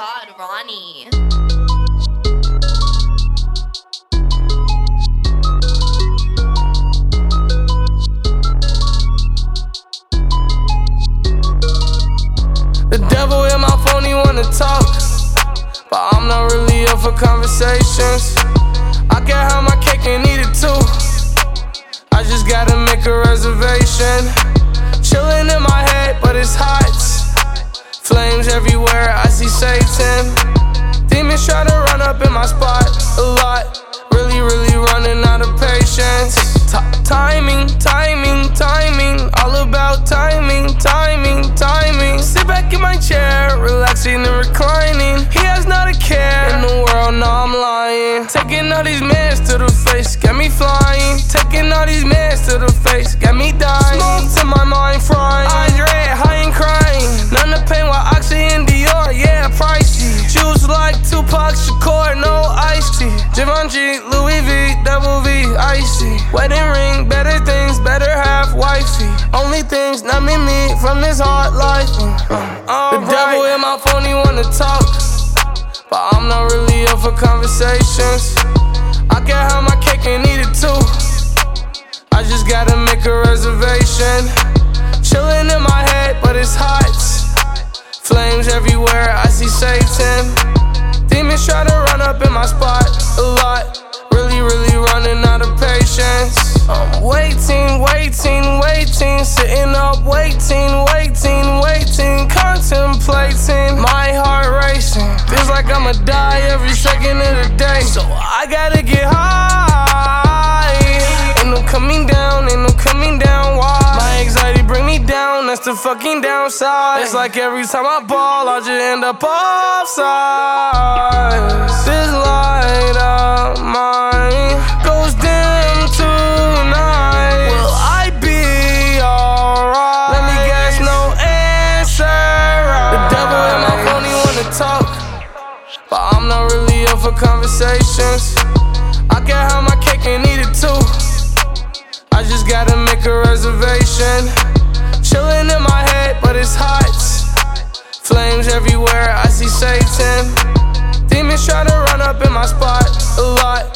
God, Ronnie. The devil in my phone, he wanna talk, but I'm not really up for conversations. I can have my cake and eat it too. I just gotta make a reservation. Chillin' in my head, but it's hot. Flames everywhere, I see Satan. Demons try to run up in my spot a lot. Really running out of patience. Timing, all about timing. Sit back in my chair, relaxing and reclining. He has not a care in the world, no, I'm lying. Taking all these mans to the face, got me flying. Taking all these mans to the face, got me dying. Smoke to my mind frying. Eyes red, high and crying. None to pain with Oxy and Dior, yeah, pricey. Juice like Tupac Shakur, no iced tea. Givenchy, Louis V, Double V, icy. Wedding ring, better things, better half wifey. Only things numbing me from this hard life. The devil in my phone, he wanna talk, but I'm not really up for conversations. I can have my cake and eat it too. I just gotta make a reservation. Chillin' in my head, but it's hot. Flames everywhere, I see Satan. Demons try to run up in my spot a lot. Really running out of patience. I'm waiting, sitting up, waiting, contemplating. My heart racing, feels like I'ma die every second of the day. So I gotta get high. Ain't no coming down, why? My anxiety bring me down, that's the fucking downside. It's like every time I ball, I just end up offside. This light of mine goes dim tonight. Will I be alright? Let me guess, no answer. The devil in my phone, he wanna talk, but I'm not really up for conversations. I can have my cake and eat it too. I just gotta make a reservation. Chillin' in my head, but it's hot. Flames everywhere, I see Satan. Demons try to run up in my spot a lot.